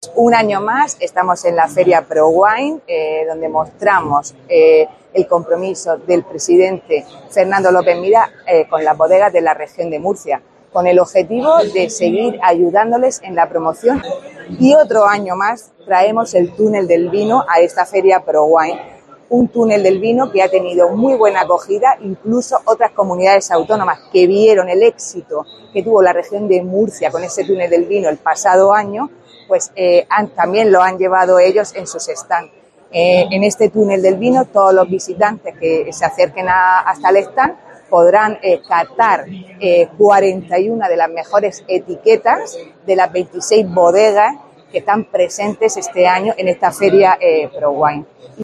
Un año más estamos en la Feria ProWine, donde mostramos el compromiso del presidente Fernando López Miras con las bodegas de la región de Murcia, con el objetivo de seguir ayudándoles en la promoción. Y otro año más traemos el túnel del vino a esta Feria ProWine, un túnel del vino que ha tenido muy buena acogida, incluso otras comunidades autónomas que vieron el éxito que tuvo la región de Murcia con ese túnel del vino el pasado año, pues también lo han llevado ellos en sus stands. En este túnel del vino, todos los visitantes que se acerquen hasta el stand podrán catar 41 de las mejores etiquetas de las 26 bodegas que están presentes este año en esta feria ProWine.